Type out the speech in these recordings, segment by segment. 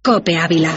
COPE Ávila.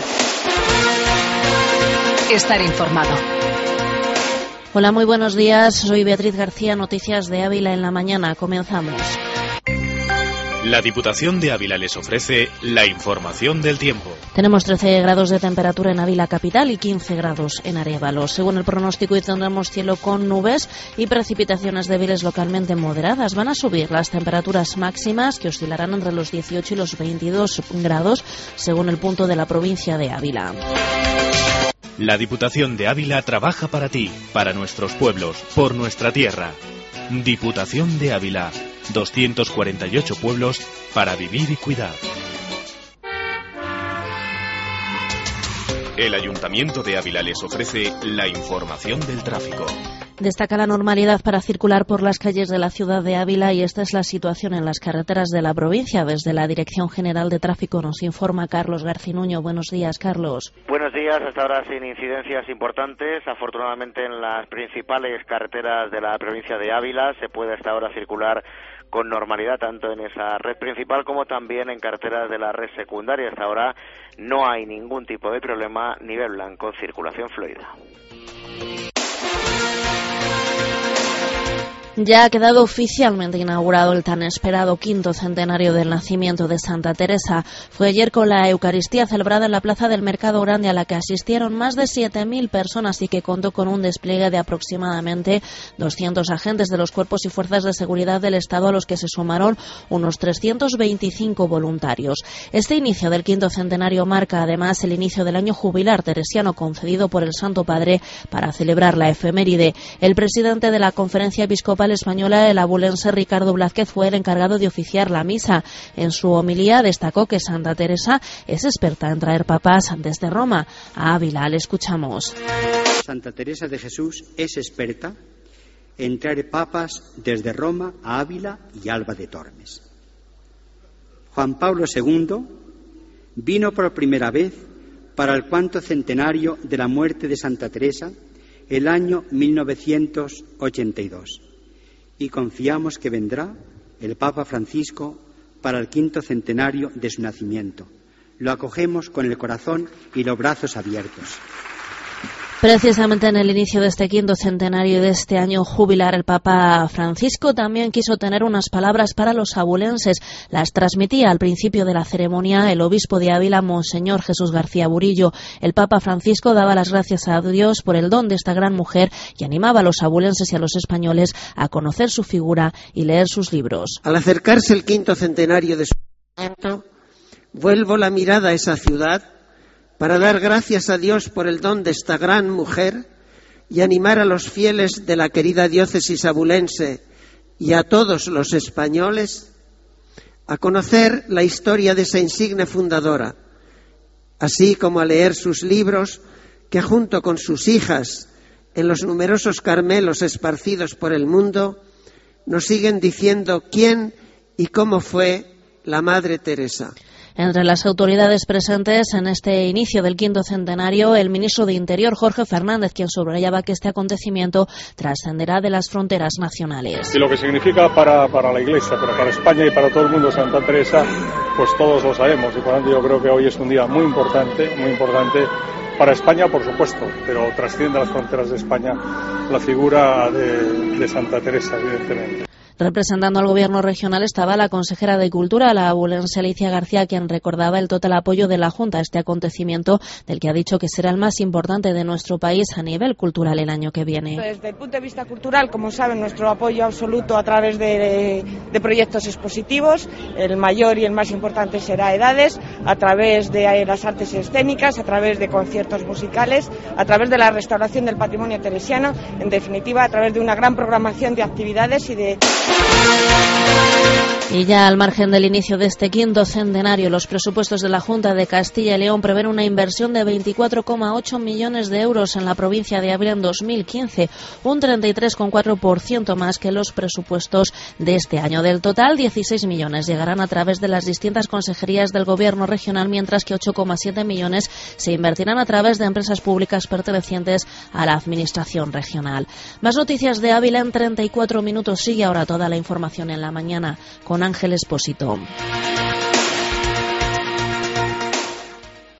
Estar informado. Hola, muy buenos días. Soy Beatriz García, Noticias de Ávila en la mañana. Comenzamos. La Diputación de Ávila les ofrece la información del tiempo. Tenemos 13 grados de temperatura en Ávila capital y 15 grados en Arévalo. Según el pronóstico, hoy tendremos cielo con nubes y precipitaciones débiles localmente moderadas. Van a subir las temperaturas máximas, que oscilarán entre los 18 y los 22 grados, según el punto de la provincia de Ávila. La Diputación de Ávila trabaja para ti, para nuestros pueblos, por nuestra tierra. Diputación de Ávila. 248 pueblos para vivir y cuidar. El Ayuntamiento de Ávila les ofrece la información del tráfico. Destaca la normalidad para circular por las calles de la ciudad de Ávila y esta es la situación en las carreteras de la provincia. Desde la Dirección General de Tráfico nos informa Carlos Garcinuño. Buenos días, Carlos. Buenos días, hasta ahora sin incidencias importantes. Afortunadamente en las principales carreteras de la provincia de Ávila se puede hasta ahora circular con normalidad tanto en esa red principal como también en carreteras de la red secundaria. Hasta ahora no hay ningún tipo de problema, nivel blanco, circulación fluida. Ya ha quedado oficialmente inaugurado el tan esperado quinto centenario del nacimiento de Santa Teresa. Fue ayer con la Eucaristía celebrada en la Plaza del Mercado Grande, a la que asistieron más de 7.000 personas y que contó con un despliegue de aproximadamente 200 agentes de los cuerpos y fuerzas de seguridad del Estado, a los que se sumaron unos 325 voluntarios. Este inicio del quinto centenario marca además el inicio del año jubilar teresiano concedido por el Santo Padre para celebrar la efeméride. El presidente de la Conferencia Episcopal Española, el abulense Ricardo Blázquez, fue el encargado de oficiar la misa. En su homilía destacó que Santa Teresa es experta en traer papas desde Roma a Ávila. Le escuchamos. Santa Teresa de Jesús es experta en traer papas desde Roma a Ávila y Alba de Tormes. Juan Pablo II vino por primera vez para el cuarto centenario de la muerte de Santa Teresa, el año 1982. Y confiamos que vendrá el Papa Francisco para el quinto centenario de su nacimiento. Lo acogemos con el corazón y los brazos abiertos. Precisamente en el inicio de este quinto centenario de este año jubilar, el Papa Francisco también quiso tener unas palabras para los abulenses. Las transmitía al principio de la ceremonia el obispo de Ávila, Monseñor Jesús García Burillo. El Papa Francisco daba las gracias a Dios por el don de esta gran mujer y animaba a los abulenses y a los españoles a conocer su figura y leer sus libros. Al acercarse el quinto centenario de su nacimiento, vuelvo la mirada a esa ciudad para dar gracias a Dios por el don de esta gran mujer y animar a los fieles de la querida diócesis abulense y a todos los españoles a conocer la historia de esa insigne fundadora, así como a leer sus libros que junto con sus hijas en los numerosos Carmelos esparcidos por el mundo nos siguen diciendo quién y cómo fue la Madre Teresa. Entre las autoridades presentes en este inicio del quinto centenario, el ministro de Interior, Jorge Fernández, quien subrayaba que este acontecimiento trascenderá de las fronteras nacionales. Y lo que significa para la Iglesia, pero para España y para todo el mundo Santa Teresa, pues todos lo sabemos. Y por lo tanto yo creo que hoy es un día muy importante para España, por supuesto, pero trasciende las fronteras de España la figura de Santa Teresa, evidentemente. Representando al Gobierno regional estaba la consejera de Cultura, la abulense Alicia García, quien recordaba el total apoyo de la Junta a este acontecimiento, del que ha dicho que será el más importante de nuestro país a nivel cultural el año que viene. Desde el punto de vista cultural, como saben, nuestro apoyo absoluto a través de proyectos expositivos. El mayor y el más importante será Edades, a través de las artes escénicas, a través de conciertos musicales, a través de la restauración del patrimonio teresiano, en definitiva, a través de una gran programación de actividades y de... Y ya al margen del inicio de este quinto centenario, los presupuestos de la Junta de Castilla y León prevén una inversión de 24,8 millones de euros en la provincia de Ávila en 2015, un 33,4% más que los presupuestos de este año. Del total, 16 millones llegarán a través de las distintas consejerías del Gobierno regional, mientras que 8,7 millones se invertirán a través de empresas públicas pertenecientes a la Administración regional. Más noticias de Ávila en 34 minutos. Sigue ahora toda la información en la mañana con Ángel Expósito.